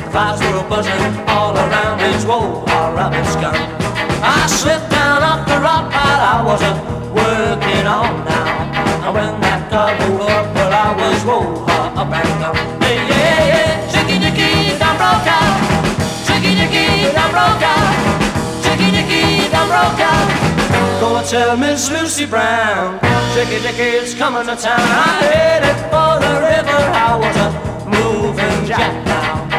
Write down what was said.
fires were buzzing all around his woe, our rabbit's gun. I slipped down off the rock pile I wasn't working on now. And when that car blew up, well I was whoa, up and down. Hey, yeah, yeah, chicky chicky, done broke out. Chicky chicky, done broke out. Chicky chicky, done broke out. Go and tell Miss Lucy Brown, Chicky Chicky's coming to town. I headed for the river, I was a moving jack.